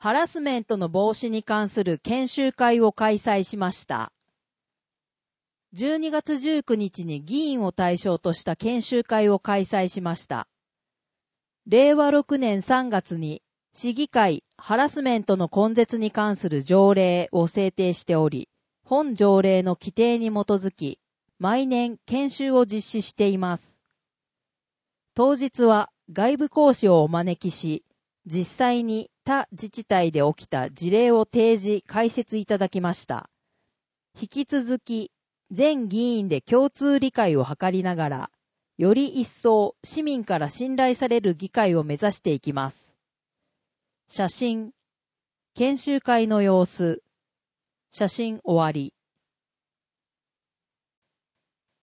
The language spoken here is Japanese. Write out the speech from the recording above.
ハラスメントの防止に関する研修会を開催しました。12月19日に議員を対象とした研修会を開催しました。令和6年3月に市議会ハラスメントの根絶に関する条例を制定しており、本条例の規定に基づき、毎年研修を実施しています。当日は外部講師をお招きし、実際に他自治体で起きた事例を提示・解説いただきました。引き続き、全議員で共通理解を図りながら、より一層市民から信頼される議会を目指していきます。写真、研修会の様子、写真終わり。